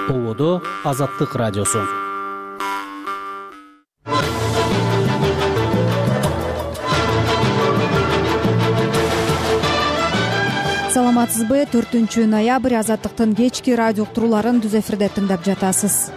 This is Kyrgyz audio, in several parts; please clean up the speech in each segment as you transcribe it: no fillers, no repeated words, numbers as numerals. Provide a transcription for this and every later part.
Ободо Азаттык радиосу. Саламатсызбы? 4 ноябрь Азаттыктын кечки радио уктурууларын түз эфирде тыңдап жатасыз.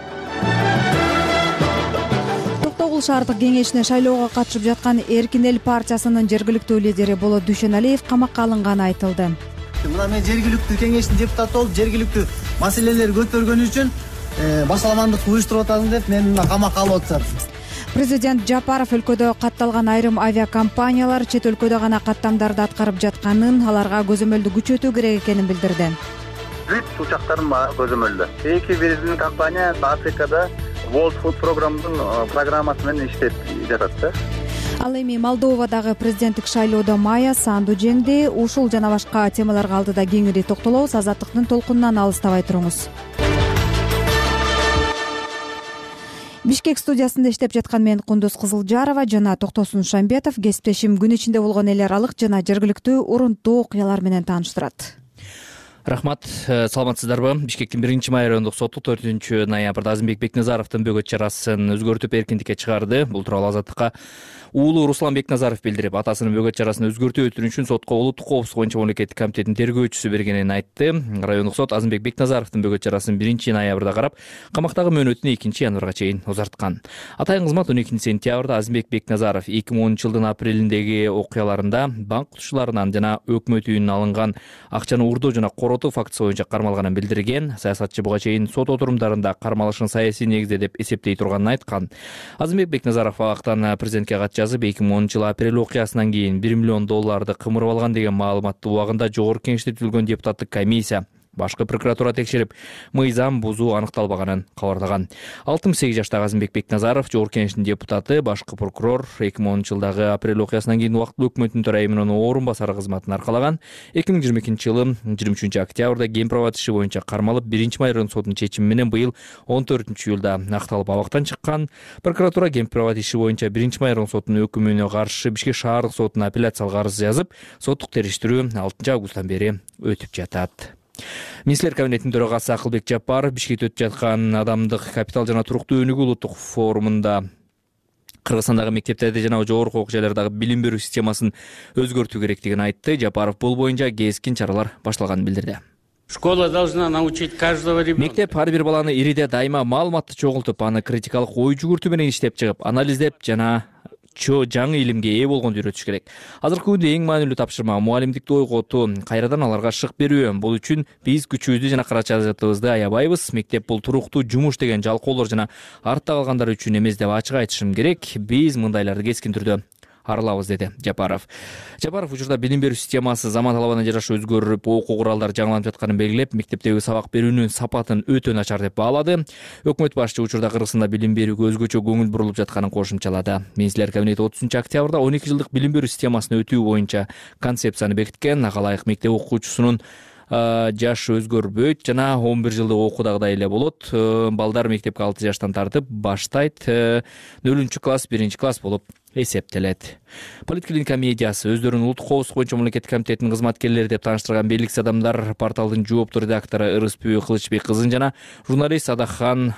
Токтогул шаардык кеңешине шайлоого катышып жаткан Эркин эл партиясынын жергиликтүү лидери Болот Дүйшөналиев камакка алынганы айтылды. Мына мен жергиликтүү кеңештин депутаты болуп, жергиликтүү маселелерди көтөргөн үчүн башаламандык уюштуруп атасың деп мени мына камакка алып атышат. Президент Жапаров өлкөдө катталган айрым авиакомпаниялар чет өлкөдө гана каттамдарды аткарып жатканын, аларга көзөмөлдү күчөтүү керек экенин билдирди. Бүт учактарын көзөмөлдө. Эки биздин компания Африкада World Food программасы менен иштеп жатат да. Ал эми Молдовадагы президенттик шайлоодо Майя Санду жеңди. Ушул жана башка темаларга алдыда кеңири токтолобуз. Азаттыктын толкунунан алыстабай туруңуз. Бишкек студиясында иштеп жаткан мен Кундуз Кызылжарова жана Токтосун Шамбетов кесиптешим күн ичинде болгон эл аралык жана жергиликтүү урунттуу окуялар менен тааныштырат. Рахмат, саламатсыздарбы? Бишкектин 1-май райондук соту 4 ноябрда Азимбек Бекназаровдун бөгөт чарасын өзгөртүп эркиндикке чыгарды. Бул тууралуу Азаттыкка уулу Руслан Бекназаров билдирип, атасынын бөгөт чарасын өзгөртүү өтүнүчүн сотко улуттук коопсуздук боюнча мамлекеттик комитеттин тергөөчүсү бергенин айтты. Райондук сот Азимбек Бекназаровдун бөгөт чарасын 1-ноябрда карап, камактагы мөөнөтүн 2-январга чейин узарткан. Атайын кызмат 12-сентябрда Азимбек Бекназаров 2010-жылдын апрелиндеги окуяларында банк кутушуларынан жана өкмөт үйүнөн алынган акчаны уурдоо жана коротуу фактысы боюнча кармалганын билдирген. Саясатчы буга чейин сот отурумдарында кармалышын саясий негизде деп эсептей турганын айткан. Азимбек Бекназаров абактан президентке кат жазып, 2010-жыл апрель окуясынан кийин $1 миллион кымырып алган деген маалыматты убагында жогорку кеңеште түзүлгөн депутаттык комиссия башкы прокуратура текшерип, мыйзам бузуу аныкталбаганын кабарлаган. 68 жаштагы Азимбек Бекназаров жогорку кеңештин депутаты, башкы прокурор 2010-жылдагы апрель окуясынан кийин убактылуу өкмөттүн төрайымынын орун басары кызматын аркалаган. 2022-жылы 23-октябрда Кен права иши боюнча кармалып, 1-май райондук сотунун чечими менен быйыл 14-июлда акталып абактан чыккан. Прокуратура Кен права иши боюнча 1-май райондук сотунун өкүмүнө каршы Бишкек шаардык сотуна апелляциялык арыз жазып, соттук териштирүү 6-августтан бери өтүп жатат. Министрлер кабинетинин төрагасы Акылбек Жапаров Бишкекте өтүп жаткан адамдык капитал жана туруктуу өнүгүү улуттук форумунда Кыргызстандагы мектептерде жана жогорку окуу жайлардагы билим берүү системасын өзгөртүү керектигин айтты. Жапаров бул боюнча кескин чаралар башталганын билдирди. Школа должна научить каждого ребенка. Мектеп ар бир баланы ириде дайыма маалыматты чогултуп, аны критикалык ой жүгүртүү менен иштеп чыгып, анализдеп жана жаңы илимге ээ болгонду үйрөтүш керек. Азыркы күндө эң маанилүү тапшырма мугалимдикти ойготуу, кайрадан аларга шык берүү. Бул үчүн биз күчүбүздү жана каражатыбызды аябайбыз. Мектеп бул туруктуу жумуш деген жалкоолор жана артта калгандар үчүн эмес деп ачык айтышым керек. Биз мындайларды кескин түрдө аралабыз, деди Жапаров. Жапаров учурда билим берүү системасы заман талабына жараша өзгөрүп, окуу куралдары жаңыланып жатканын белгилеп, мектептеги сабак берүүнүн сапатын өтө начар деп баалады. Өкмөт башчы учурда Кыргызстанда билим берүүгө өзгөчө көңүл бурулуп жатканын кошумчалады. Министрлер кабинети 30-октябрда 12 жылдык билим берүү системасын өтүү боюнча концепцияны бекиткен. Ага ылайык мектеп окуучусунун жаш өзгөрбөйт жана 11 жылдык окуудагыдай эле болот. Балдар мектепке 6 жаштан тартып баштайт. 0-класс, 1-класс болуп эсептелет. Политклиника медиасы өздөрүнүн улуттук коопсуздук боюнча мамлекеттик комитетинин кызматкерлери деп тааныштырган белгисиз адамдар порталдын жооптуу редактору Ырыспү Кылычбек кызын жана журналист Адахан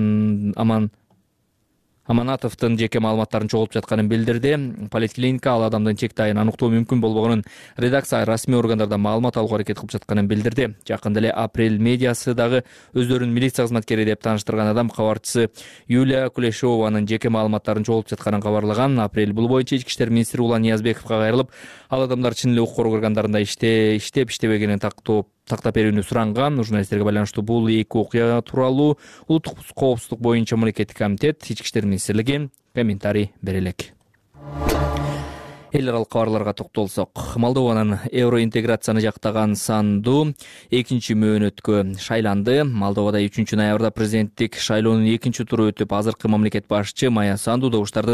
Аманатовдун жеке маалыматтарын чогултуп жатканын билдирди. Политклиника ал адамдын чекти айын аныктоо мүмкүн болбогонун редакция расмий органдардан маалымат алууга аракет кылып жатканын билдирди. Жакында эле Апрель медиасы дагы өздөрүнүн милиция кызматкери деп тааныштырган адам кабарчысы Юлия Кулешованын жеке маалыматтарын чогултуп жатканын кабарлаган. Апрель бул боюнча Ички иштер министри Улан Ниязбековго кайрылып, ал адамдар чын эле укук органдарында иштебегенин тактап берүүнү суранган. Журналисттерге байланыштуу бул эки окуя тууралуу улуттук коопсуздук боюнча мамлекеттик комитет, Ички иштер министрлиги комментарий бере элек. Эл аралык кабарларга токтолсок, Молдованын евроинтеграцияны жактаган Санду 2-мөөнөткө шайланды. Молдовада 3-ноябрда президенттик шайлоонун 2-туру өтүп, азыркы мамлекет башчы Майя Санду добуштардын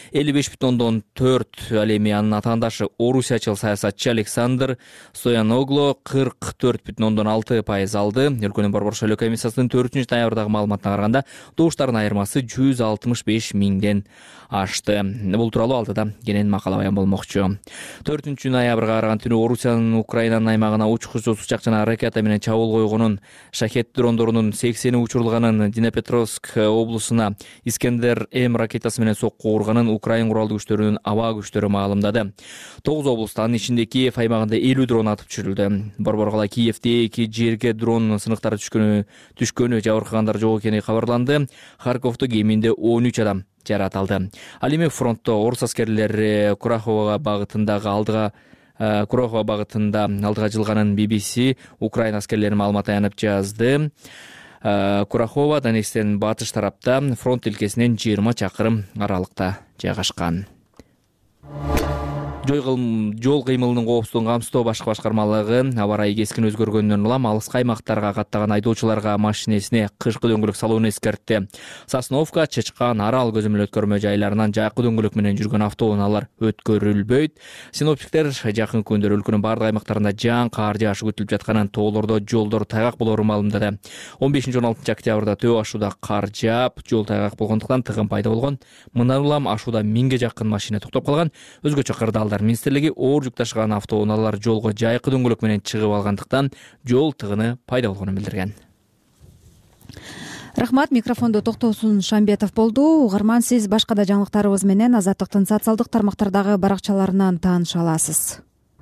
55,4, ал эми анын атаандашы орусиячыл саясатчы Александр Стояноглу 44,6% алды. Өлкөнүн Борбор шайлоо комиссиясынын 4-ноябрдагы маалыматына караганда, добуштардын айырмасы 165 миңден ашты. Бул тууралуу алдыда кенен макала баян болмокчу. 4-ноябрга караган түнү Орусиянын Украинанын аймагына учкучсуз учак жана ракета менен чабуул койгонун, шахет дрондорунун 80 учурулганын, Днепропетровск облусуна Искендер М ракетасы менен сокку урганын Украин куралдуу күчтөрүнүн аба күчтөрү маалымдады. 9 облуста, анын ичинде Киев аймагында 50 дрон атып түшүрүлдү. Борборгала Киевде 2 жерге дрон сыныктары түшкөнү, жабыркагандар жок экени кабарланды. Харьковдо кеминде 13 адам жаратылды. Ал эми фронтто орус аскерлери Курахова багытында алдыга жылганын BBC Украина аскерлери маалымат аянып жазды. Курахова Донецктен батыш тарапта, фронт илкесинен 20 чакырым аралыкта жайгашкан. Жол кыймылынын коопсуздугун камсыздоо башкы башкармалыгы аба ырайы кескин өзгөргөндөн улам алыскы аймактарга каттаган айдоочуларга машинесине кышкы дөңгөлөк салууну эскертти. Сосновка, Чычкан, Арал көзөмөл өткөрмө жайларынан жакы дөңгөлөк менен жүргөн автоунаалар өткөрүлбөйт. Синоптиктер жакын күндөрү өлкөнүн бардык аймактарында жаан кар жаашы күтүлүп жатканын, тоолордо жолдор тайгак болоорун маалымдады. 15-16 октябрда Төө ашууда кар жаап, жол тайгак болгондуктан тыгын пайда болгон. Мындан улам ашууда 1000ге жакын машина токтоп калган. Өзгөчө кырдаалдар министрлиги оор жүк ташыган автоунаалар жолго жайкы дөңгөлөк менен чыгып алгандыктан жол тыгыны пайда болгонун билдирген. Рахмат, микрофондо Токтосун Шамбетов болду. Угарман, сиз башка да жаңылыктарыбыз менен Азаттыктын социалдык тармактардагы баракчаларынан тааныша аласыз.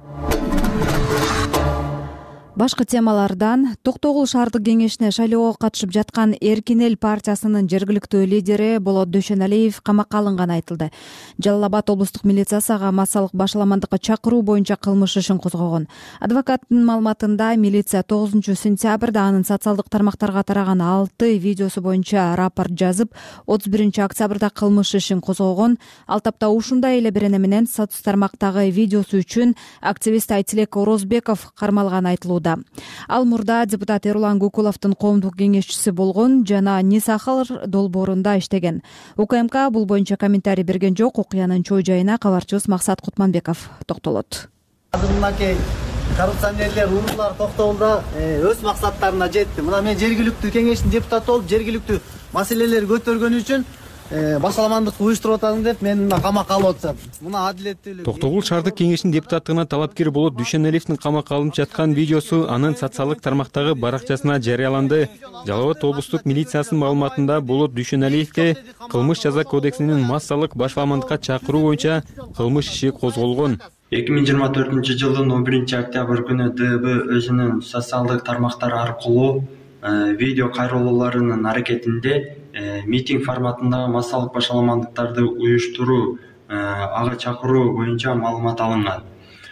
Башкы темалардан Токтогул шаардык кеңешине шайлоого катышып жаткан Эркин эл партиясынын жергиликтүү лидери Болот Дүйшөналиев камакка алынганы айтылды. Жалал Абад облустук милициясы ага массалык башаламандыкка чакыруу боюнча кылмыш ишин козгогон. Адвокаттын маалыматында милиция 9-сентябрда анын социалдык тармактарга тараган 6 видеосу боюнча рапорт жазып, 31-октябрда кылмыш ишин козгогон. Ал тапта ушундай эле берене менен соц тармактагы видеосу үчүн активист Айтилек Орозбеков кармалганы айтылууда. Ал мурда депутат Эрулан Гукуловдун коомдук кеңешчиси болгон жана Нисахар долбоорунда иштеген. УКМК бул боюнча комментарий берген жок. Окуянын чоо жайына кабарчыбыз Максат Кутманбеков токтолот. Мынакей коррупционерлер, уруулар Токтогулда өз максаттарына жетти. Мына мен жергиликтүү кеңештин депутаты болуп, жергиликтүү маселелерди көтөргөн үчүн башаламандык уюштуруп атасың деп мен камакка алып атышат. Мына адилеттүүлүк. Токтогул шаардык кеңешинин депутаттыгына талапкер Болот Дүйшөналиевдин камакка алынып жаткан видеосу анын социалдык тармактагы баракчасына жарыяланды. Жалал Абад облустук милициясынын маалыматында Болот Дүйшөналиевге кылмыш жаза кодексинин массалык башаламандыкка чакыруу боюнча кылмыш иши козголгон. 2024-жылдын 11-октябрь күнү ДБ өзүнүн социалдык тармактары аркылуу видео кайрылууларынын аракетинде митинг форматындагы массалык башаламандыктарды уюштуруу, ага чакыруу боюнча маалымат алынган.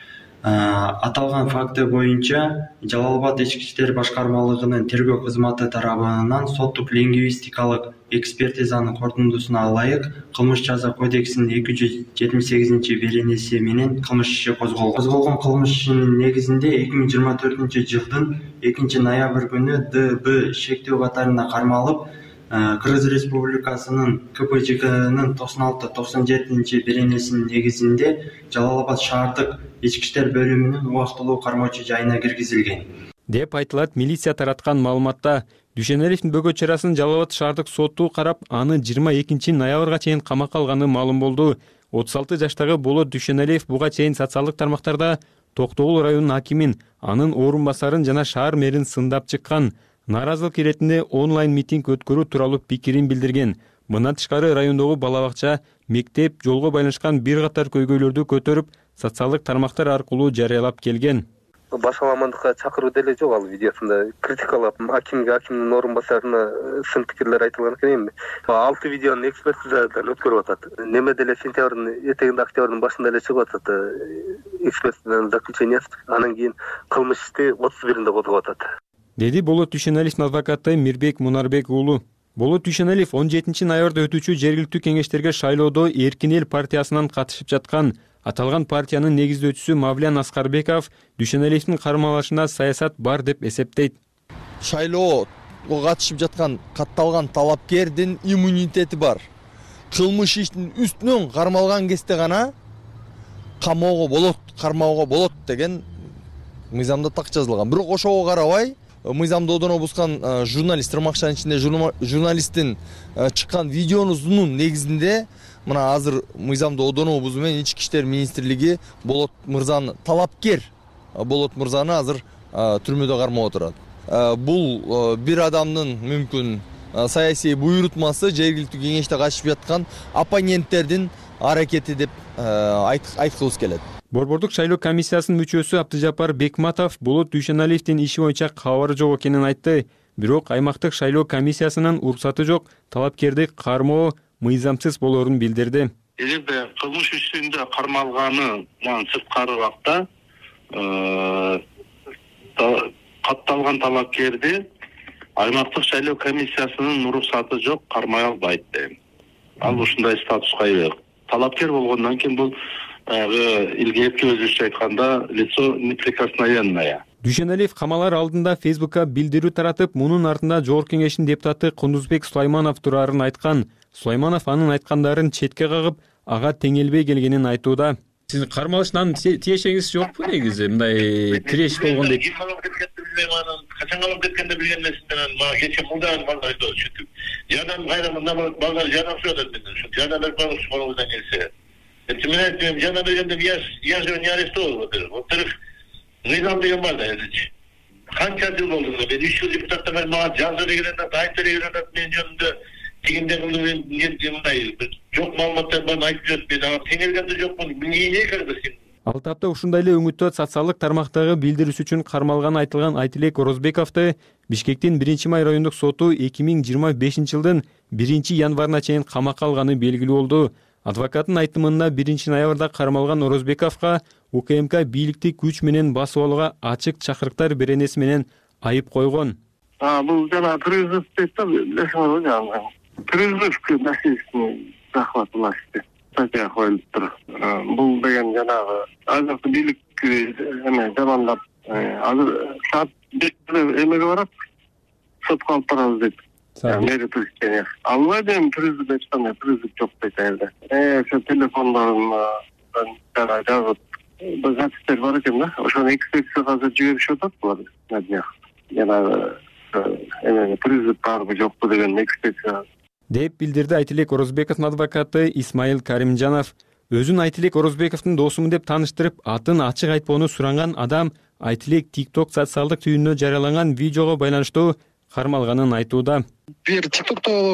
Аталган факты боюнча Жалал Абад ички иштер башкармалыгынын тергөө кызматы тарабынан соттук лингвистикалык экспертизанын корутундусуна ылайык кылмыш жаза кодексинин 278 беренеси менен кылмыш иши козголгон. Козголгон кылмыш ишинин негизинде 2024-жылдын 2-ноябрь күнү ДБ шектөө катарында кармалып, Кыргыз Республикасынын КПЖКнын 96-97 беренесинин негизинде Жалал Абад шаардык ички иштер бөлүмүнүн убактылуу кармоочу жайына киргизилген деп айтылат милиция тараткан маалыматта. Дүйшөналиевдин бөгөт чарасын Жалал Абад шаардык соту карап, аны 22-ноябрга чейин камакка алганы маалым болду. 36 жаштагы Болот Дүйшөналиев буга чейин социалдык тармактарда Токтогул районунун акимин, анын орун басарын жана шаар мэрин сындап чыккан. Наразылык иретинде онлайн митинг өткөрүү тууралуу пикирин билдирген. Мындан тышкары райондогу бала бакча, мектеп, жолго байланышкан бир катар көйгөйлөрдү көтөрүп, социалдык тармактар аркылуу жарыялап келген. Башаламандыкка чакыруу деле жок ал видеосунда. Критикалап акимдин орун басарына сын пикирлер айтылган экен. 6 видеону экспертизадан өткөрүп атат. Неме деле сентябрдын этегинде, октябрдын башында эле чыгып атат экспертизанын заключениясы. Анан кийин кылмыш ишти 31-нде козгоп атат. Деди Болот Дүйшөналиевдин адвокаты Мирбек Мунарбек уулу. Болот Дүйшөналиев 17-ноябрда өтүүчү жергиликтүү кеңештерге шайлоодо Эркин эл партиясынан катышып жаткан. Аталган партиянын негиздөөчүсү Мавлян Аскарбеков Дүйшөналиевдин кармалышында саясат бар деп эсептейт. Шайлоого катышып жаткан катталган талапкердин иммунитети бар. Кылмыш иштин үстүнөн кармалган кезде гана камоого болот, кармоого болот деген мыйзамда так жазылган. Бирок ошого карабай мыйзамды одоно бускан журналист, ырмакчанын ичинде журналисттин чыккан видеонун негизинде мына азыр мыйзамды одонобуз менен ички иштер министрлиги Болот мырзаны талапкер Болот мырзаны азыр түрмөдө кармап отурат. Бул бир адамдын мүмкүн саясий буйрутмасы жергиликтүү кеңеште катышып жаткан оппоненттердин аракети деп айткыбыз келет. Борбордук шайлоо комиссиясынын мүчөсү Абдыжапар Бекматов Болот Дүйшеналиевдин иши боюнча кабары жок экенин айтты. Бирок аймактык шайлоо комиссиясынын уруксаты жок, талапкерди кармоо мыйзамсыз болоорун билдирди. Эгерде кылмыш ишинде кармалганынан сырткары убакта катталган талапкерди аймактык шайлоо комиссиясынын уруксаты жок, кармай албайт дейм. Ал ушундай статуска ээ. Талапкер болгондон кийин бул илгерки өзүбүзчө айтканда лицо неприкосновенное. Дүйшеналиев камалар алдында Фейсбукка билдирүү таратып, мунун артында Жогорку Кеңештин депутаты Кундузбек Сулайманов турарын айткан. Сулайманов анын айткандарын четке кагып, ага теңелбей келгенин айтууда. Сиздин кармалыштан тиешеңиз жокпу негизи? Мындай тиреш болгондой. Качан алып кеткенде билген нерседен мага кече мылдан балдар айтып чүтүп. Жардам кайра мындан балдар жардам сұрады менен. Жардам берип коюңуз колуңуздан келсе. Мен айтам, жардам бергенде я же не арестовал. Во-вторых, мыйзам деген бар да элчи. Канча жыл болду мен 3 жыл депутаттар мага жазып бергенде айтып бергенде мен жөнүндө тигинде кылды мындай жок маалыматтар барын айтып жүрөт. Мен ага теңелгенде жокмун. Эмне кереги? Ал тапта ушундай эле өңүттө социалдык тармактагы билдирүүсү үчүн кармалганы айтылган Айтилек Орозбековду Бишкектин 1-май райондук соту 2025 жылдын 1-январына чейин камакка алганы белгилүү болду. Адвокаттын айтымында 1-ноябрда кармалган Орозбековго УКМК бийликти күч менен басып алууга ачык чакырыктар беренеси менен айып койгон. Бул жана призыв дейт да, билесиңерби жана. Призыв маселесин захватылашты. Статья коюлуп тур. Бул деген жанагы азыркы бийлик замандап азыр саат 5-те эмеге барат. Сотко алып барабыз дейт. Мэри Туркия. Албай дейм призыв эчкандай призыв жок дейт эле. Ошо телефондон жазып запистер бар экен да. Ошону экспертизага азыр жиберишип атат булар. Жанагы призыв барбы жокпу деген экспертиза деп билдирди Айтилек Орозбековдун адвокаты Исмаил Каримжанов. Өзүн Айтилек Орозбековдун досумун деп тааныштырып, атын ачык айтпоону суранган адам Айтилек TikTok социалдык түйүнүнө жарыяланган видеого байланыштуу кармалганын айтууда. Бир TikTok'то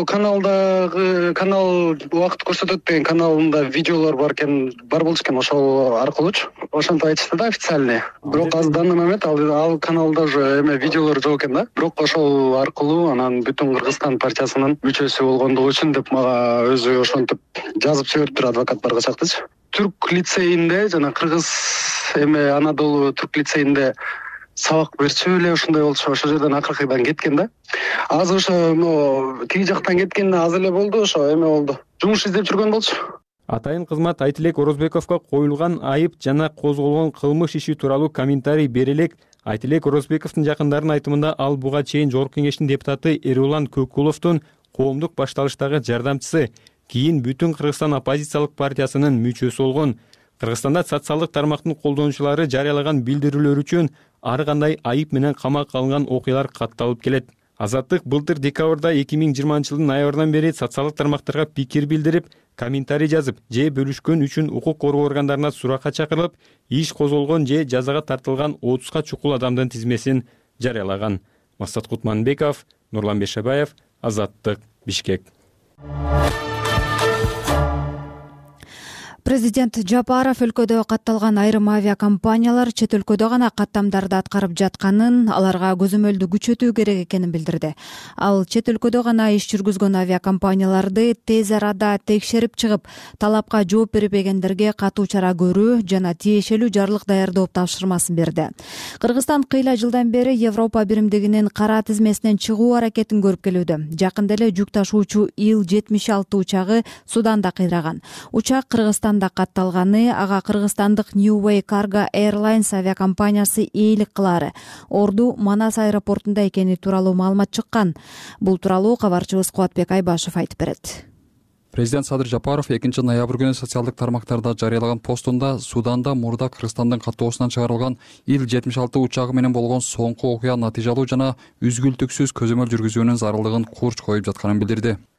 канал убакыт көрсөтөт деген каналында видеолор бар экен, бар болчу экен, ошол аркылуучу. Ошентип айтышты да официальный. Бирок азыр данный момент ал каналда уже видеолор жок экен да. Бирок ошол аркылуу анан бүтүн Кыргызстан партиясынын мүчөсү болгондугу үчүн деп мага өзү ошентип жазып жибериптир адвокат баргачактычы. Түрк лицейинде жана Кыргыз Анадолу Түрк лицейинде сабак берчү эле ушундай болчу. Ошол жерден акыркыдан кеткен да. Азыр ошо тиги жактан кеткенде аз эле болду, ошо болду. Жумуш издеп жүргөн болчу. Атайын кызмат Айтилек Орозбековго коюлган айып жана козголгон кылмыш иши тууралуу комментарий бере элек. Айтилек Орозбековдун жакындарынын айтымында ал буга чейин Жогорку Кеңештин депутаты Эрулан Көккуловдун коомдук башталыштагы жардамчысы, кийин бүтүн Кыргызстан оппозициялык партиясынын мүчөсү болгон. Кыргызстанда социалдык тармактын колдонуучулары жарыялаган билдирүүлөр үчүн ар кандай айып менен камакка алынган окуялар катталып келет. Азаттык былтыр декабрда 2020 жылдын ноябрынан бери социалдык тармактарга пикир билдирип, комментарий жазып же бөлүшкөн үчүн укук коргоо органдарына суракка чакырылып, иш козголгон же жазага тартылган 30га чукул адамдын тизмесин жарыялаган. Максат Кутманбеков, Нурлан Бешебаев, Азаттык, Бишкек. Президент Жапаров өлкөдө катталган айрым авиакомпаниялар чет өлкөдө гана каттамдарды аткарып жатканын, аларга көзөмөлдү күчөтүү керек экенин билдирди. Ал чет өлкөдө гана иш жүргүзгөн авиакомпанияларды тез арада текшерип чыгып, талапка жооп бербегендерге катуу чара көрүү жана тиешелүү жарлык даярдоо тапшырмасын берди. Кыргызстан кыйла жылдан бери Европа биримдигинин кара тизмесинен чыгуу аракетин көрүп келүүдө. Жакында эле жүк ташуучу Ил-76 учагы Суданда кыйраган. Учак Кыргызстан катталганы, ага кыргызстандык New Way Cargo Airlines авиакомпаниясы ээлик кылаары. Орду Манас аэропортунда экени тууралуу маалымат чыккан. Бул тууралуу кабарчыбыз Кубатбек Айбашев айтып берет. Президент Садыр Жапаров 2-ноябрь күнү социалдык тармактарда жарыялаган постунда Суданда мурда Кыргызстандын каттоосунан чыгарылган Ил-76 учагы менен болгон соңку окуя натыйжалуу жана үзгүлтүксүз көзөмөл жүргүзүүнүн зарылдыгын курч коюп жатканын билдирди.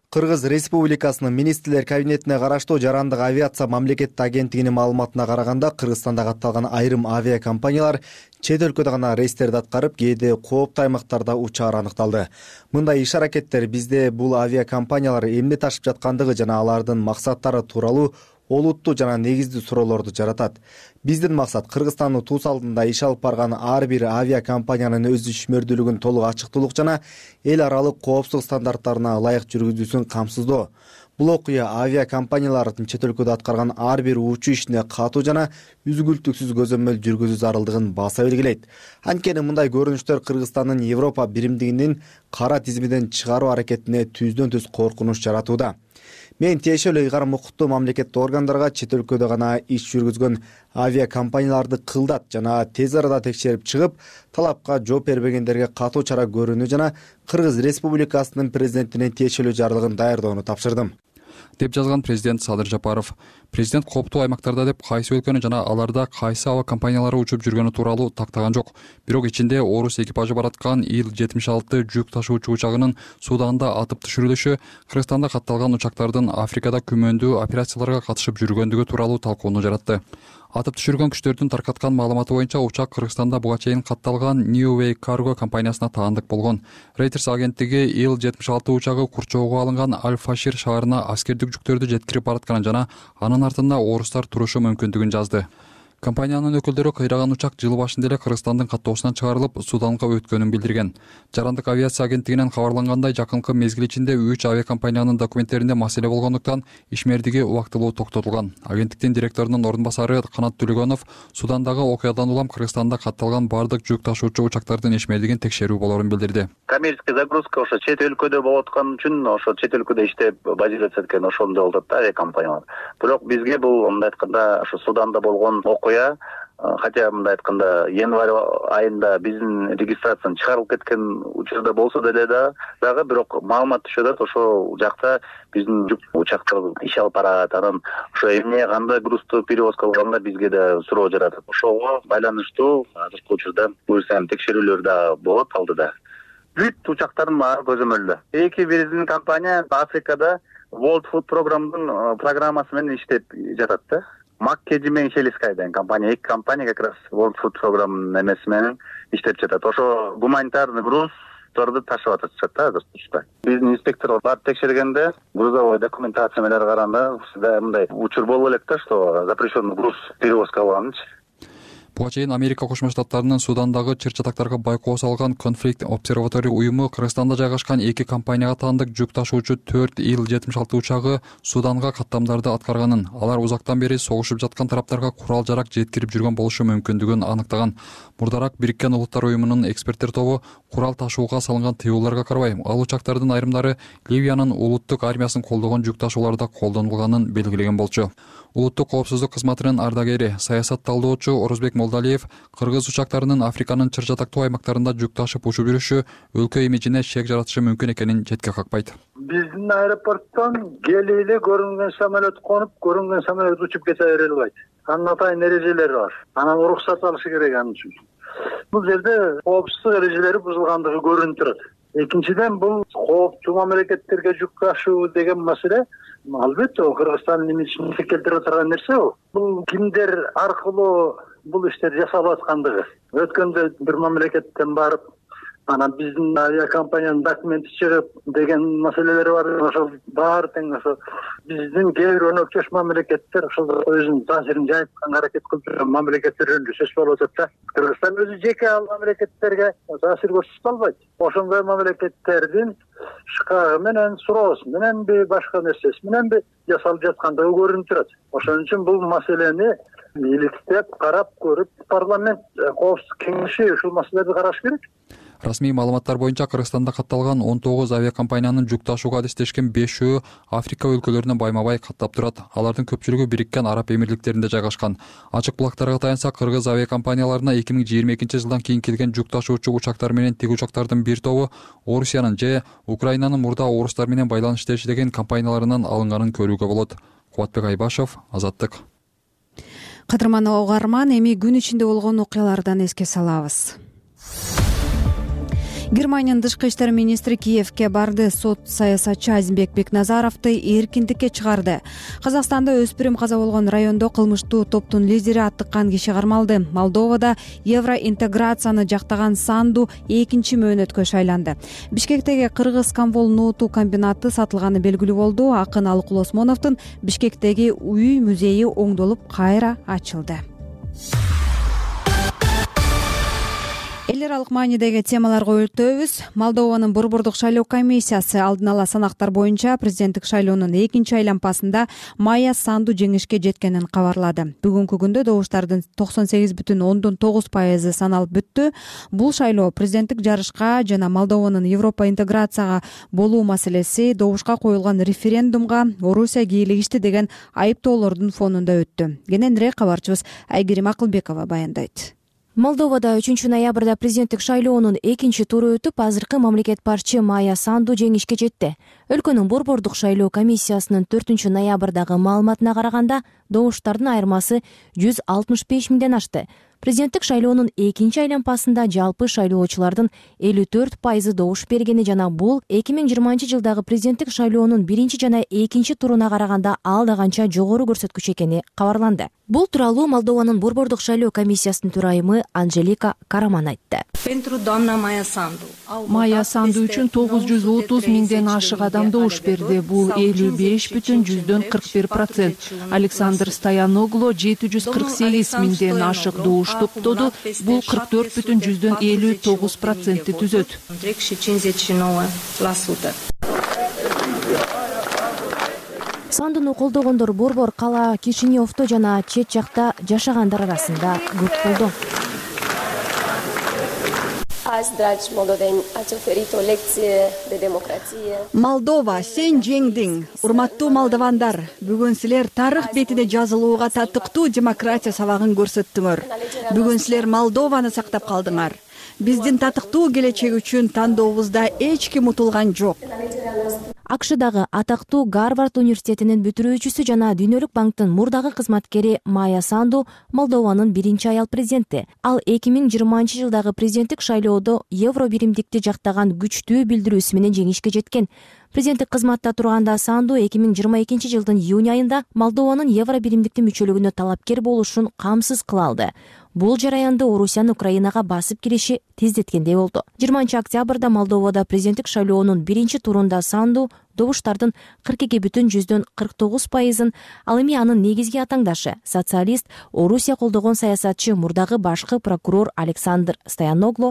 Кыргыз Республикасынын министрлер кабинетине караштуу Жарандык авиация мамлекеттик агенттигинин маалыматына караганда, Кыргызстанда катталган айрым авиакомпаниялар чет өлкөдө гана рейстерди аткарып, кээде кооптуу аймактарда учаар аныкталды. Мындай иш-аракеттер бизде бул авиакомпаниялар эмне ташып жаткандыгы жана алардын максаттары тууралуу олуттуу жана негиздүү суроолорду жаратат. Биздин максат Кыргызстандын туус алдында иш алып барган ар бир авиакомпаниянын өз ишмердүүлүгүн толук ачыктуулук жана эл аралык коопсуздук стандарттарына ылайык жүргүзүүсүн камсыздоо. Бул окуя авиакомпаниялардын чет өлкөдө аткарган ар бир учуу ишине катуу жана үзгүлтүксүз көзөмөл жүргүзүү зарылдыгын баса белгилейт. Анткени мындай көрүнүштөр Кыргызстандын Европа биримдигинин кара тизмеден чыгаруу аракетине түздөн-түз коркунуч жаратууда. Мен тиешелүү ыйгарым укуктуу мамлекеттик органдарга чет өлкөдө гана иш жүргүзгөн авиакомпанияларды кылдат жана тез арада текшерип чыгып, талапка жооп бербегендерге катуу чара көрүүнү жана Кыргыз Республикасынын президентинин тиешелүү жарлыгын даярдоону тапшырдым, деп жазган президент Садыр Жапаров. Президент кооптуу аймактарда деп кайсы өлкөнү жана аларда кайсы аба компаниялары учуп жүргөнү тууралуу тактаган жок. Бирок ичинде орус экипажы бараткан Ил-76 жүк ташуучу учагынын Суданда атып түшүрүлүшү, Кыргызстанда катталган учактардын Африкада күмөндүү операцияларга катышып жүргөндүгү тууралуу талкууну жаратты. Атып түшүргөн күчтөрдүн таркаткан маалыматы боюнча учак Кыргызстанда буга чейин катталган New Way Cargo компаниясына таандык болгон. Reuters агенттиги Ил-76 учагы курчоого алынган Аль-Фашир шаарына аскердик жүктөрдү жеткирип баратканын жана анын артында орустар турушу мүмкүндүгүн жазды. Компаниянын өкүлдөрү кыйраган учак жыл башында эле Кыргызстандын каттоосунан чыгарылып, Суданга өткөнүн билдирген. Жарандык авиация агенттигинен кабарлангандай, жакынкы мезгил ичинде 3 авиакомпаниянын документтеринде маселе болгондуктан ишмердиги убактылуу токтотулган. Агенттиктин директорунун орун басары Канат Төлөгөнов Судандагы окуядан улам Кыргызстанда катталган бардык жүк ташуучу учактардын ишмердигин текшерүү болорун билдирди. Коммерческий загрузка ошо чет өлкөдө болуп аткан үчүн, ошо чет өлкөдө иштеп базироваться эткен ошондой болуп атат авиакомпаниялар. Бирок бизге бул мындай айтканда ошо Суданда болгон окуя, хотя мындай айтканда январь айында биздин регистрациядан чыгарылып кеткен учурда болсо деле дагы бирок маалымат түшүп атат, ошол жакта биздин жүк учактар иш алып барат, анан ошо эмне кандай грузду перевозка кылганда бизге да суроо жаратат. Ошого байланыштуу азыркы учурда буюрса текшерүүлөр да болот алдыда. Бүт учактардын баары көзөмөлдө. Эки биздин компания Африкада World Food программасы менен иштеп жатат да. Маккеди менен Шелискай деген компания, эки компания как раз World Food программанын эмеси менен иштеп жатат. Ошо гуманитарный груздорду ташып атышат да азыркы. Биздин инспекторлор барып текшергенде, грузовой документация менен караганда, мындай учур болуп элек да, что запрещенный груз перевозка кылганчы. Буга чейин Америка Кошмо Штаттарынын Судандагы чыр-чатактарга байкоо салган Conflict Observatory уюму Кыргызстанда жайгашкан эки компанияга таандык жүк ташуучу 4 Ил-76 учагы Суданга каттамдарды аткарганын, алар узактан бери согушуп жаткан тараптарга курал-жарак жеткирип жүргөн болушу мүмкүндүгүн аныктаган. Мурдараак Бириккен Улуттар уюмунун эксперттер тобу курал ташууга салынган тыюуларга карабай, ал учактардын айрымдары Ливиянын улуттук армиясын колдогон жүк ташууларда колдонулганын белгилеген болчу. Улуттук коопсуздук кызматынын ардагери, саясат талдоочу Орозбек Молдалиев кыргыз учактарынын Африканын чыр-чатактуу аймактарында жүк ташып учуп жүрүшү өлкө имиджине шек жаратышы мүмкүн экенин четке какпайт. Биздин аэропорттон келип эле көрүнгөн самолет конуп, көрүнгөн самолет учуп кете бере албайт. Анын атайын эрежелери бар. Анан уруксат алышы керек анын үчүн. Бул жерде коопсуздук эрежелери бузулгандыгы көрүнүп турат. Экинчиден, бул кооптуу мамлекеттерге жүк ташуу деген маселе албетте Кыргызстандын имиджин келтирип турган нерсе. Бул кимдер аркылуу бул иштер жасалып аткандыгы. Өткөндө бир мамлекеттен барып, анан биздин авиакомпаниянын документи чыгып деген маселелер бар. Ошол баары тең ошо биздин кээ бир өнөкчөш мамлекеттер ошол өзүнүн таасирин жайып аракет кылып жүргөн мамлекеттер жөнүндө сөз болуп атат да. Кыргызстан өзү жеке ал мамлекеттерге таасир көрсөтө албайт. Ошондой мамлекеттердин шкагы менен, суроосу мененби, башка нерсеси мененби жасалып жаткандыгы көрүнүп турат. Ошон үчүн бул маселени иликтеп, карап көрүп, парламент коопсуздук кеңеши ушул маселелерди караш керек. Расмий маалыматтар боюнча Кыргызстанда катталган 19 авиакомпаниянын жүк ташууга адестешкен 5-өө Африка өлкөлөрүнө байма-бай каттап турат. Алардын көпчүлүгү Бириккен Араб Эмирликтеринде жайгашкан. Ачык булактарга таянса, кыргыз авиакомпанияларына 2022 жылдан кийин келген жүк ташуучу учактар менен тиг учактардын бир тобу Орусиянын же Украинанын мурда орустар менен байланышта иштеген компанияларынан алынганын көрүүгө болот. Кубатбек Айбашев, Азаттык. Кадырман угарман, эми күн ичинде болгон окуялардан эске салабыз. Германиянын тышкы иштер министри Киевке барды. Сот саясатчы Азимбек Бекназаровду эркиндикке чыгарды. Казакстанда өспүрүм каза болгон райондо кылмыштуу топтун лидери аттыккан киши кармалды. Молдовада евроинтеграцияны жактаган Санду экинчи мөөнөткө шайланды. Бишкектеги Кыргыз Камвол ноуту комбинаты сатылганы белгилүү болду. Акын Алыкул Осмоновдун Бишкектеги үй музейи оңдолуп кайра ачылды. Эл аралык маанидеги темаларга өтөбүз. Молдованын Борбордук шайлоо комиссиясы алдын ала санактар боюнча президенттик шайлоонун экинчи айланпасында Майя Санду жеңишке жеткенин кабарлады. Бүгүнкү күндө добуштардын 98,9% саналып бүттү. Бул шайлоо президенттик жарышка жана Молдованын Европа интеграцияга болуу маселеси добушка коюлган референдумга Орусия кийлигишти деген айыптоолордун фонунда өттү. Кененирээк кабарчыбыз Айгерим Акылбекова баяндайт. Молдовада 3 ноябрда президенттик шайлоонун экинчи туру өтүп, азыркы мамлекет башчы Майя Санду жеңишке жетти. Өлкөнүн Борбордук шайлоо комиссиясынын 4 ноябрдагы маалыматына караганда, добуштардын айырмасы 165 миңден ашты. Президенттик шайлоонун экинчи айланпасында жалпы шайлоочулардын 54% добуш бергени жана бул 2020-жылдагы президенттик шайлоонун биринчи жана экинчи туруна караганда алда канча жогору көрсөткүч экени кабарланды. Бул тууралуу Молдованын Борбордук шайлоо комиссиясынын төрайымы Анжелика Караман айтты. Майя Санду үчүн 930 миңден ашык адам добуш берди. Бул 55,41%. Александр Стояноглу 748 миңден ашык добуш топтоду. Бул 44,59% түзөт. Сандуну колдогондор Борбор, кала, Кишиневдо жана чет жакта жашагандар арасында көп болду. Молдова, сен жеңдиң. Урматтуу молдовандар, бүгүн силер тарых бетине жазылууга татыктуу демократия сабагын көрсөттүңөр. Бүгүн силер Молдованы сактап калдыңар. Биздин татыктуу келечек үчүн тандообузда эч ким утулган жок. АКШдагы атактуу Гарвард университетинин бүтүрүүчүсү жана Дүйнөлүк банктын мурдагы кызматкери Майя Санду Молдованын биринчи аял президенти. Ал 2020-жылдагы президенттик шайлоодо евро биримдикти жактаган күчтүү билдирүүсү менен жеңишке жеткен. Президенттик кызматта турганда Санду 2022-жылдын июнь айында Молдованын евро биримдикти мүчөлүгүнө талапкер болушун камсыз кыла алды. Бул жараянды Орусиянын Украинага басып кириши тездеткендей болду. 20-октябрда Молдовада президенттик шайлоонун биринчи турунда Санду добуштардын 42,49%, ал эми анын негизги атаңдашы социалист Орусия колдогон саясатчы мурдагы башкы прокурор Александр Стояноглу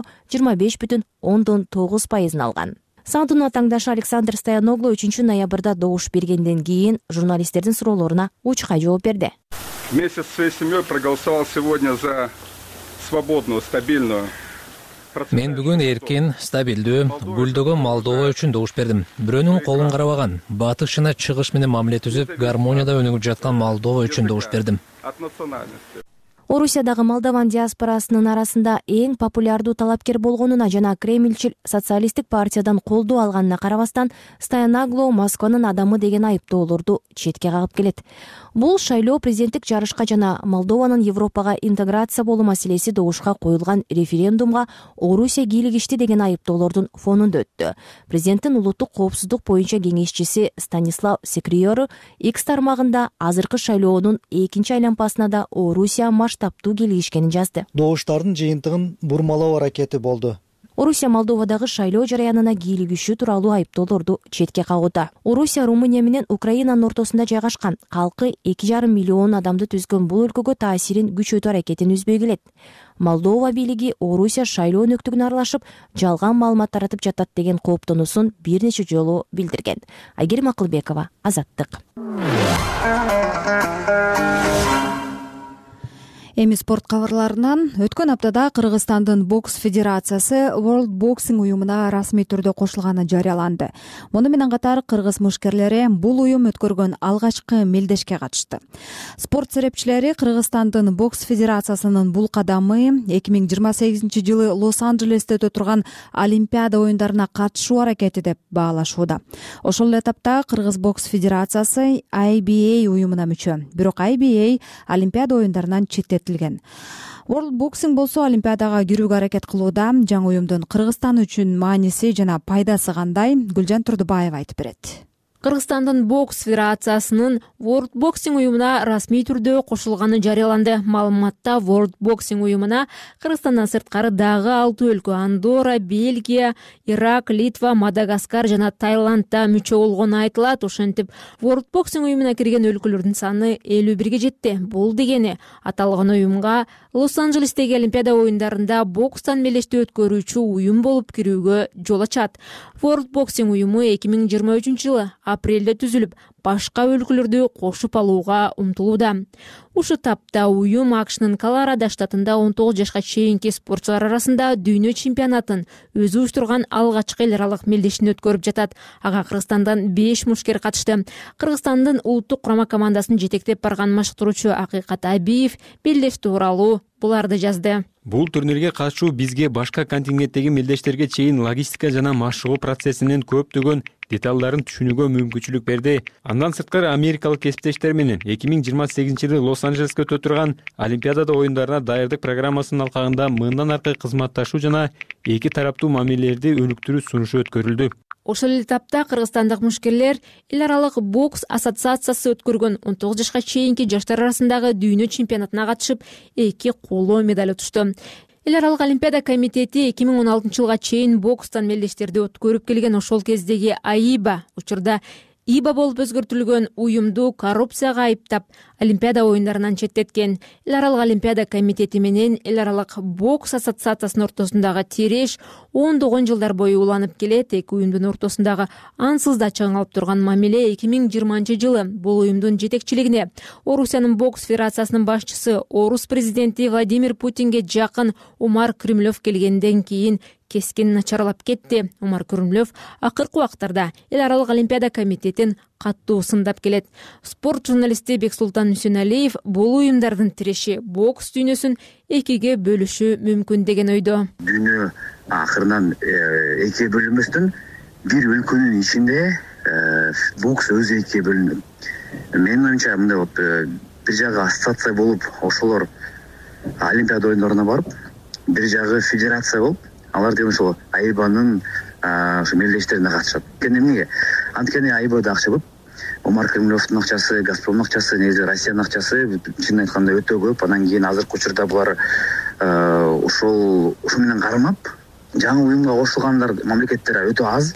25,9% алган. Сандунун атаңдашы Александр Стояноглу 3 ноябрда добуш бергенден кийин журналисттердин суроолоруна учкай жооп берди. Вместе со своей семьей проголосовал сегодня за свободную, стабильную. Мен бүгүн эркин, стабилдүү, гүлдөгөн Молдова үчүн добуш бердим. Бирөөнүн колун карабаган, батыш жана чыгыш менен мамиле түзүп, гармонияда өнүгүп жаткан Молдова үчүн добуш бердим. От национальности. Орусиядагы молдован диаспорасынын арасында эң популярдуу талапкер болгонуна жана Кремльчил социалисттик партиядан колдоо алганына карабастан, Стояноглу Москванын адамы деген айыптоолорду четке кагып келет. Бул шайлоо президенттик жарышка жана Молдованын Европага интеграция болуу маселеси добушка коюлган референдумга Орусия кийлигишти деген айыптоолордун фонунда өттү. Президенттин улуттук коопсуздук боюнча кеңешчиси Станислав Секриору X тармагында азыркы шайлоонун экинчи айланпасына да Орусия масштабтуу кийлигишкенин жазды. Добуштардын жыйынтыгын бурмалоо аракети болду. Орусия Молдовадагы шайлоо жараянына кийлигишүү тууралуу айыптоолорду четке кагууда. Орусия Румыния менен Украинанын ортосунда жайгашкан, калкы 2,5 миллион адамды түзгөн бул өлкөгө таасирин күчөтүү аракетин үзбөй келет. Молдова бийлиги Орусия шайлоо өнөктүгүнө аралашып, жалган маалымат таратып жатат деген кооптонуусун бир нече жолу билдирген. Айгерим Акылбекова, Азаттык. Эми спорт кабарларынан өткөн аптада Кыргызстандын бокс федерациясы World Boxing уюмуна расмий түрдө кошулганы жарыяланды. Муну менен катар кыргыз мушкерлери бул уюм өткөргөн алгачкы мелдешке катышты. Спорт серепчилери Кыргызстандын бокс федерациясынын бул кадамы 2028-жылы Лос-Анджелесте өтө турган Олимпиада оюндарына катышуу аракети деп баалашууда. Ошол эле этапта Кыргыз бокс федерациясы IBA уюмуна мүчө. Бирок IBA Олимпиада оюндарынан четтетилген. World Boxing болсо Олимпиадага кирүүгө аракет кылууда. Жаңы уюмдун Кыргызстан үчүн мааниси жана пайдасы кандай? Гүлжан Турдубаева айтып берет. Кыргызстандын бокс федерациясынын World Boxing уюмуна расмий түрдө кошулганы жарыяланды. Маалыматта World Boxing уюмуна Кыргызстандан сырткары дагы 6 өлкө — Андорра, Бельгия, Ирак, Литва, Мадагаскар жана Таиландда мүчө болгону айтылат. Ошентип World Boxing уюмуна кирген өлкөлөрдүн саны 51 жетти. Бул дегени аталган уюмга Лос-Анджелестеги Олимпиада оюндарында бокстан мелешти өткөрүүчү уюм болуп кирүүгө жол ачат. World Boxing уюму 2023 жылы апрелде түзүлүп, башка өлкөлөрдү кошуп алууга умтулууда. Ушу тапта уюм АКШнын Колорадо штатында 19 жашка чейинки спортчулар арасында дүйнө чемпионатын өзү уюштурган алгачкы эл аралык мелдешин өткөрүп жатат. Ага Кыргызстандан 5 мушкер катышты. Кыргызстандын улуттук курама командасын жетектеп барган машыктыруучу Акыйкат Абиев белдеш тууралуу буларды жазды. Бул турнирге катышуу бизге башка контингенттеги мелдештерге чейин логистика жана машыгуу процессинин көптөгөн деталдарын түшүнүүгө мүмкүнчүлүк берди. Андан сырткары америкалык кесиптештер менен 2028-жылы Лос-Анджелеске өтө турган Олимпиада оюндарына даярдык программасынын алкагында мындан аркы кызматташуу жана эки тараптуу мамилелерди өнүктүрүү сунушу өткөрүлдү. Ошол эле тапта кыргызстандык мушкерлер эл аралык бокс ассоциациясы өткөргөн 19 жашка чейинки жаштар арасындагы дүйнө чемпионатына катышып, 2 коло медаль утушту. Эл аралык Олимпиада комитети 2016 жылга чейин бокстан мелдештерди өткөрүп келген. Ошол кездеги АИБА, учурда ИБА болуп өзгөртүлгөн уюмду коррупцияга айыптап, Олимпиада оюндарынан четтеткен. Эл аралык Олимпиада комитети менен эл аралык бокс ассоциациясынын ортосундагы тереш ондогон жылдар бою уланып келет. Эки уюмдун ортосундагы ансыз да чыңалып турган мамиле 2020 жылы бул уюмдун жетекчилигине Орусиянын бокс федерациясынын башчысы, Орус президенти Владимир Путинге жакын Умар Крымлев келгенден кийин кескин начарлап кетти. Умар Крымлев акыркы убактарда эл аралык Олимпиада комитетин каттуу сындап келет. Спорт журналисти Бексултан Үсөнәлиев бул уюмдардын тиреши бокс дүйнөсүн экиге бөлүшү мүмкүн деген ойдо. Дүйнө акырынан экиге бөлүнбөстөн бир өлкөнүн ичинде бокс өзү экиге бөлүнөт. Менин оюмча мындай болуп, бир жагы ассоциация болуп, ошолор Олимпиада оюндарына барып, бир жагы федерация болуп, алар деген ошол АИБАнын ошо мелдештерине катышат. Эмнеге? Анткени АИБАда акча көп. Умар Крымлевдун акчасы, Газпромдун акчасы, негизи Россиянын акчасы чын айтканда өтө көп. Анан кийин азыркы учурда булар ошол менен кармап, жаңы уюмга кошулгандар мамлекеттер өтө аз.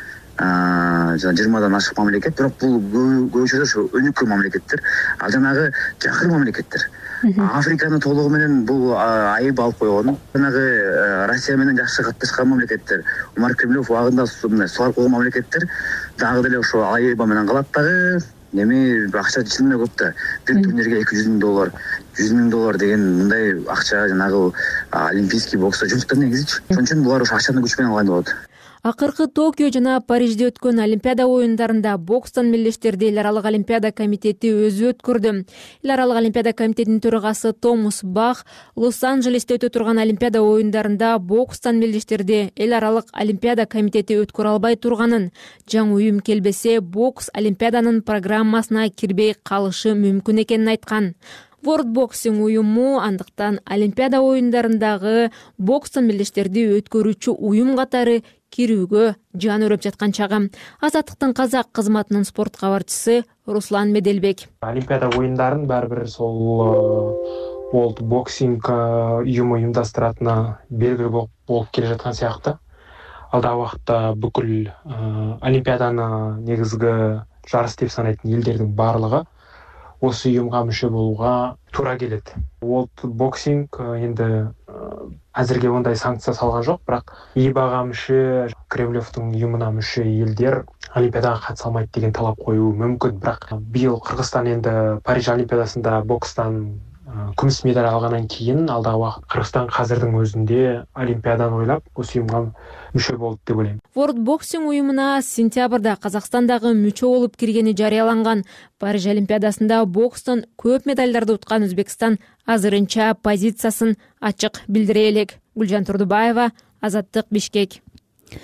Жана 20-дан ашык мамлекет, бирок бул көп учурда ошо өнүккөн мамлекеттер, ал жанагы жакын мамлекеттер. Африканы толугу менен бул АИБА алып койгон. Жанагы Россия менен жакшы катташкан мамлекеттер, Умар Кремлев убагында сулар койгон мамлекеттер дагы деле ошо АИБА менен калат дагы. Эми акча чын эле көп да. Бир турнирге $200,000, $100,000 деген мындай акча жанагы олимпийский бокста жок да негизичи. Ошон үчүн булар ошо акчаны күч менен алган болот. Акыркы Токио жана Парижде өткөн Олимпиада оюндарында бокстан мелдештерди эл аралык Олимпиада комитети өзү өткөрдү. Эл аралык Олимпиада комитетинин төрагасы Томас Бах Лос-Анджелесте өтө турган Олимпиада оюндарында бокстан мелдештерди эл аралык Олимпиада комитети өткөрө албай турганын, жаңы уюм келбесе бокс Олимпиаданын программасына кирбей калышы мүмкүн экенин айткан. World Boxing уюму андыктан Олимпиада оюндарындагы бокстан мелдештерди өткөрүүчү уюм катары кирүүгө жан өрөп жаткан чагы. Азаттыктын казак кызматынын спорт кабарчысы Руслан Меделбек. Олимпиада оюндарын баары бир сол World Boxing уюму уюмдастыратына белгилүү болуп келе жаткан сыяктуу. Алдағы убакытта бүкүл Олимпиаданы негизги жарыс деп санайтын элдердин баарлыгы осы уюмга мүчө болууга туура келет. World Boxing енді әзірге ондай санкция салған жоқ, бірақ ИБАга мүчө, Кремлевдин уюмуна мүчө элдер Олимпиадага катыса алмайт деген талап коюу мүмкүн. Бірақ быйыл Кыргызстан енді Париж Олимпиадасында бокстан күмүс медаль алгандан кийин алдағы убакыт Кыргызстан азырдын өзүндө Олимпиаданы ойлап, осы уюмга мүчө болду деп ойлойм. World Boxing уюмуна сентябрда Казакстандагы мүчө болуп киргени жарыяланган. Париж Олимпиадасында бокстан көп медальдарды уткан Өзбекстан азырынча позициясын ачык билдире элек. Гүлжан Турдубаева, Азаттык, Бишкек.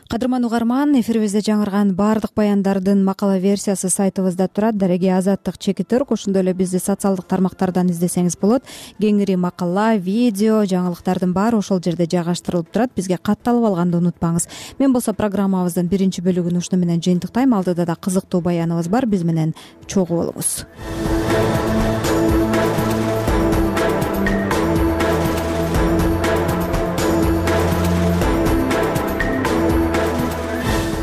Кадырман угарман, эфирибизде жаңырган баардык баяндардын макала версиясы сайтыбызда турат. Дареги Азаттык чеки түрк. Ошондой эле бизди социалдык тармактардан издесеңиз болот. Кеңири макала, видео, жаңылыктардын баары ошол жерде жайгаштырылып турат. Бизге катталып алганды унутпаңыз. Мен болсо программабыздын биринчи бөлүгүн ушуну менен жыйынтыктайм. Алдыда да кызыктуу баяныбыз бар. Биз менен чогуу болуңуз.